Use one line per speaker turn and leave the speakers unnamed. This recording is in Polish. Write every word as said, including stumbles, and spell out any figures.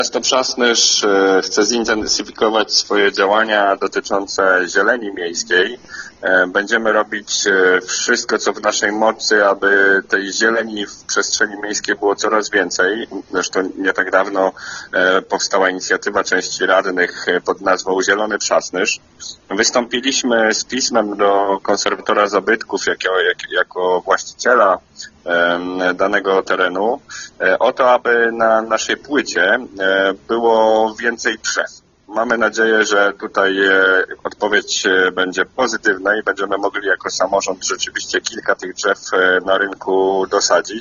Miasto Przasnysz chce zintensyfikować swoje działania dotyczące zieleni miejskiej. Będziemy robić wszystko, co w naszej mocy, aby tej zieleni w przestrzeni miejskiej było coraz więcej. Zresztą nie tak dawno powstała inicjatywa części radnych pod nazwą Zielony Przasnysz. Wystąpiliśmy z pismem do konserwatora zabytków jako, jak, jako właściciela danego terenu o to, aby na naszej płycie było więcej drzew. Mamy nadzieję, że tutaj odpowiedź będzie pozytywna i będziemy mogli jako samorząd rzeczywiście kilka tych drzew na rynku dosadzić.